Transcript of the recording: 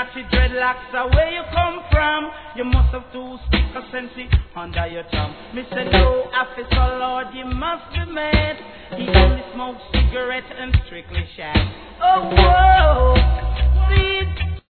your dreadlocks are where you come from. You must have two stick of sense under your tongue. Me say no, officer Lord, you must be mad. He only smokes cigarette and strictly shag. Oh, whoa.